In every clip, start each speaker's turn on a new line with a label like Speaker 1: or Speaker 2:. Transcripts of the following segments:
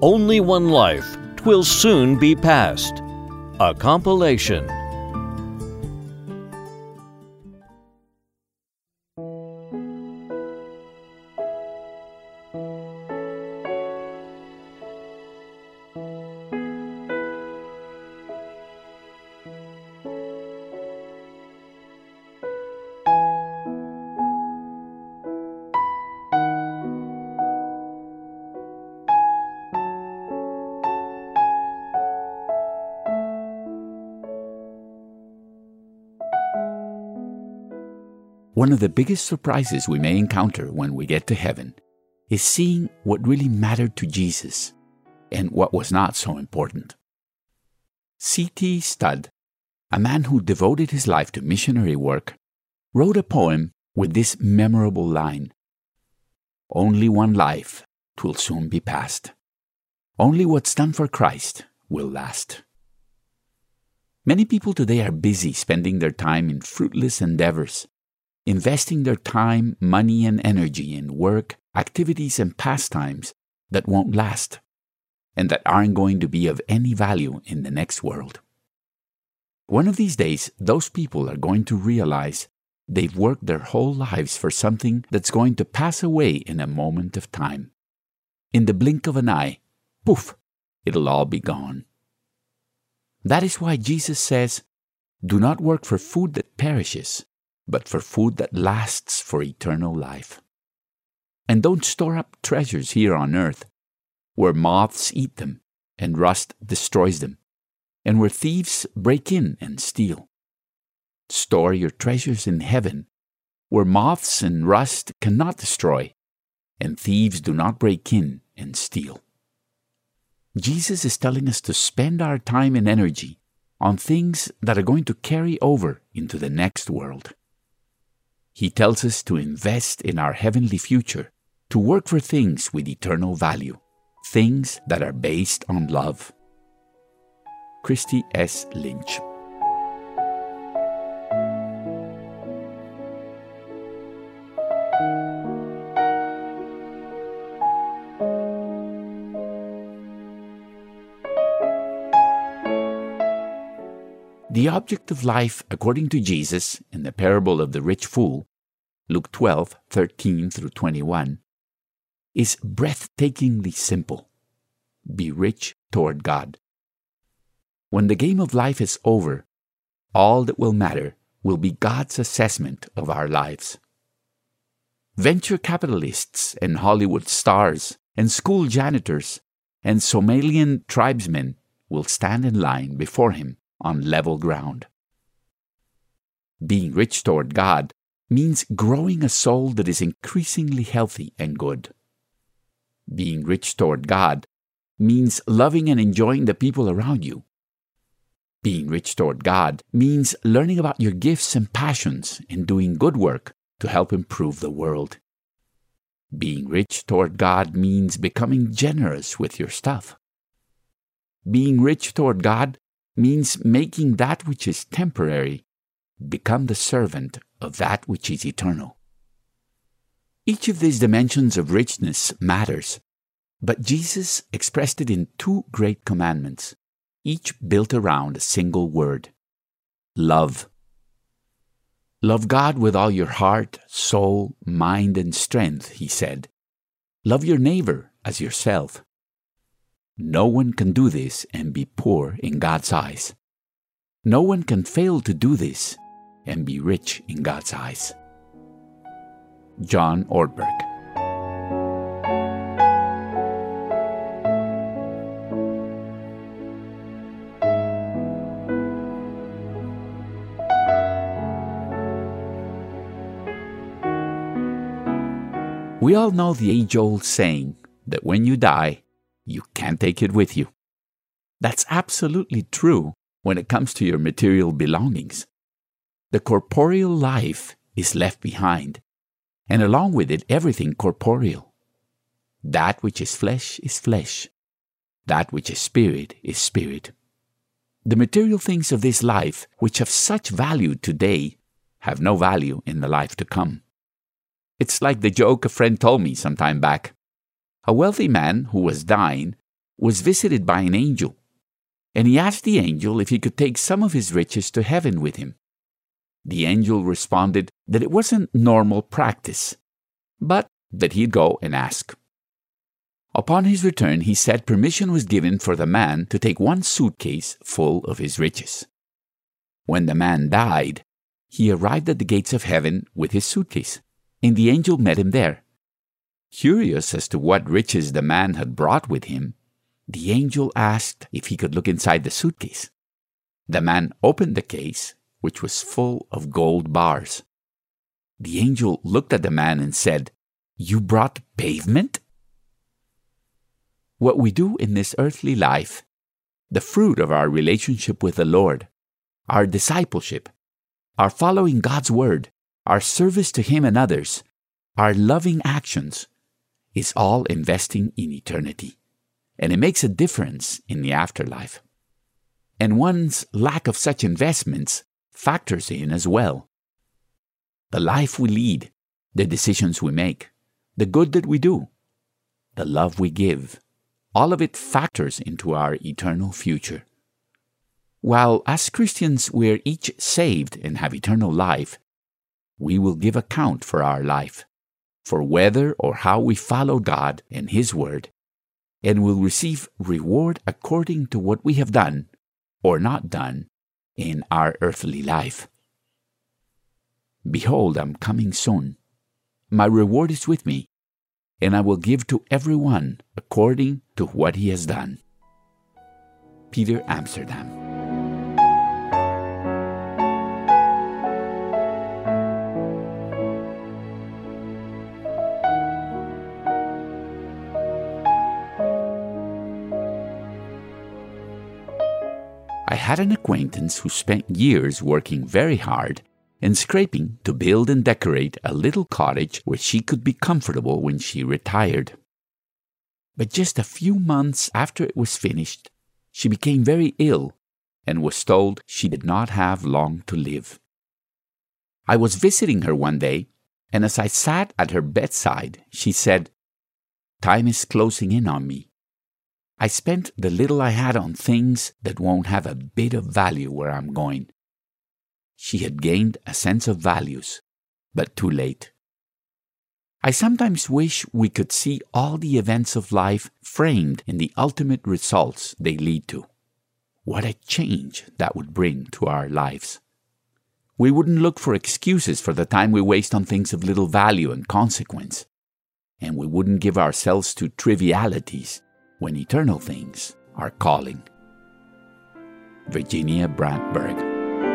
Speaker 1: Only One Life, 'Twill Soon Be Past. A compilation.
Speaker 2: One of the biggest surprises we may encounter when we get to heaven is seeing what really mattered to Jesus and what was not so important. C.T. Studd, a man who devoted his life to missionary work, wrote a poem with this memorable line: "Only one life, 'twill soon be past. Only what's done for Christ will last." Many people today are busy spending their time in fruitless endeavors, investing their time, money, and energy in work, activities, and pastimes that won't last, and that aren't going to be of any value in the next world. One of these days, those people are going to realize they've worked their whole lives for something that's going to pass away in a moment of time. In the blink of an eye, poof, it'll all be gone. That is why Jesus says, "Do not work for food that perishes, but for food that lasts for eternal life. And don't store up treasures here on earth, where moths eat them and rust destroys them, and where thieves break in and steal. Store your treasures in heaven, where moths and rust cannot destroy, and thieves do not break in and steal." Jesus is telling us to spend our time and energy on things that are going to carry over into the next world. He tells us to invest in our heavenly future, to work for things with eternal value, things that are based on love. Christy S. Lynch. The object of life, according to Jesus, in the parable of the rich fool, Luke 12:13-21, is breathtakingly simple. Be rich toward God. When the game of life is over, all that will matter will be God's assessment of our lives. Venture capitalists and Hollywood stars and school janitors and Somalian tribesmen will stand in line before Him on level ground. Being rich toward God means growing a soul that is increasingly healthy and good. Being rich toward God means loving and enjoying the people around you. Being rich toward God means learning about your gifts and passions and doing good work to help improve the world. Being rich toward God means becoming generous with your stuff. Being rich toward God means making that which is temporary become the servant of that which is eternal. Each of these dimensions of richness matters, but Jesus expressed it in two great commandments, each built around a single word: love. Love God with all your heart, soul, mind, and strength, He said. Love your neighbor as yourself. No one can do this and be poor in God's eyes. No one can fail to do this and be rich in God's eyes. John Ortberg. We all know the age-old saying that when you die, you can't take it with you. That's absolutely true when it comes to your material belongings. The corporeal life is left behind, and along with it everything corporeal. That which is flesh is flesh. That which is spirit is spirit. The material things of this life, which have such value today, have no value in the life to come. It's like the joke a friend told me some time back. A wealthy man who was dying was visited by an angel, and he asked the angel if he could take some of his riches to heaven with him. The angel responded that it wasn't normal practice, but that he'd go and ask. Upon his return, he said permission was given for the man to take one suitcase full of his riches. When the man died, he arrived at the gates of heaven with his suitcase, and the angel met him there. Curious as to what riches the man had brought with him, the angel asked if he could look inside the suitcase. The man opened the case, which was full of gold bars. The angel looked at the man and said, "You brought pavement?" What we do in this earthly life, the fruit of our relationship with the Lord, our discipleship, our following God's word, our service to Him and others, our loving actions, is all investing in eternity. And it makes a difference in the afterlife. And one's lack of such investments factors in as well. The life we lead, the decisions we make, the good that we do, the love we give, all of it factors into our eternal future. While as Christians we're each saved and have eternal life, we will give account for our life, for whether or how we follow God and His Word, and will receive reward according to what we have done or not done in our earthly life. Behold, I'm coming soon. My reward is with me, and I will give to everyone according to what he has done. Peter Amsterdam. I had an acquaintance who spent years working very hard and scraping to build and decorate a little cottage where she could be comfortable when she retired. But just a few months after it was finished, she became very ill and was told she did not have long to live. I was visiting her one day, and as I sat at her bedside, she said, "Time is closing in on me. I spent the little I had on things that won't have a bit of value where I'm going." She had gained a sense of values, but too late. I sometimes wish we could see all the events of life framed in the ultimate results they lead to. What a change that would bring to our lives. We wouldn't look for excuses for the time we waste on things of little value and consequence, and we wouldn't give ourselves to trivialities when eternal things are calling. Virginia Brantberg.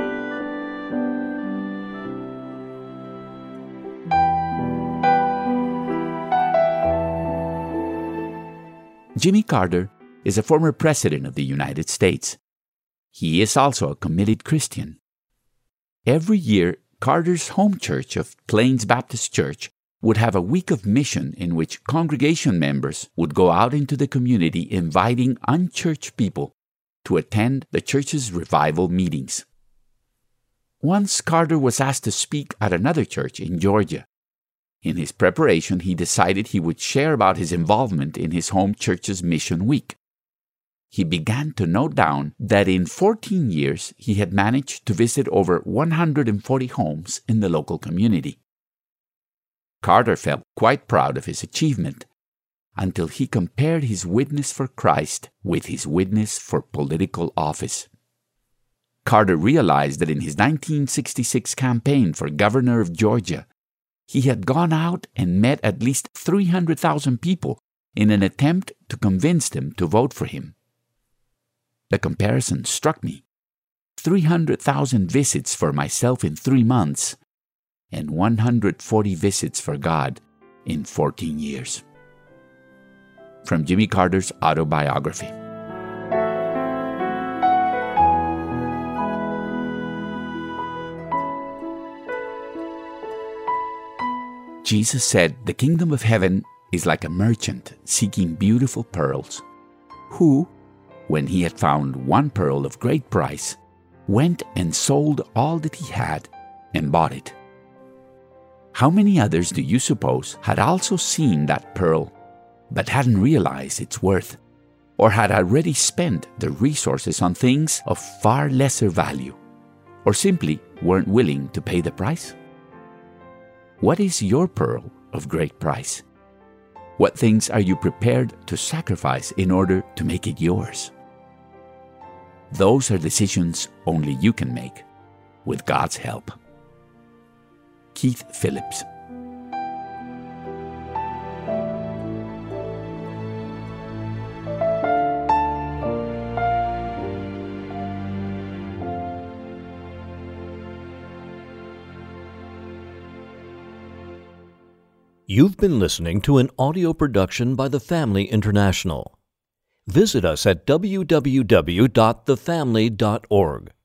Speaker 2: Jimmy Carter is a former president of the United States. He is also a committed Christian. Every year, Carter's home church of Plains Baptist Church would have a week of mission in which congregation members would go out into the community inviting unchurched people to attend the church's revival meetings. Once Carter was asked to speak at another church in Georgia. In his preparation, he decided he would share about his involvement in his home church's mission week. He began to note down that in 14 years he had managed to visit over 140 homes in the local community. Carter felt quite proud of his achievement until he compared his witness for Christ with his witness for political office. Carter realized that in his 1966 campaign for governor of Georgia, he had gone out and met at least 300,000 people in an attempt to convince them to vote for him. The comparison struck me. 300,000 visits for myself in 3 months, and 140 visits for God in 14 years. From Jimmy Carter's autobiography. Jesus said, "The kingdom of heaven is like a merchant seeking beautiful pearls, who, when he had found one pearl of great price, went and sold all that he had and bought it." How many others do you suppose had also seen that pearl, but hadn't realized its worth, or had already spent their resources on things of far lesser value, or simply weren't willing to pay the price? What is your pearl of great price? What things are you prepared to sacrifice in order to make it yours? Those are decisions only you can make, with God's help. Keith Phillips.
Speaker 1: You've been listening to an audio production by The Family International. Visit us at www.thefamily.org.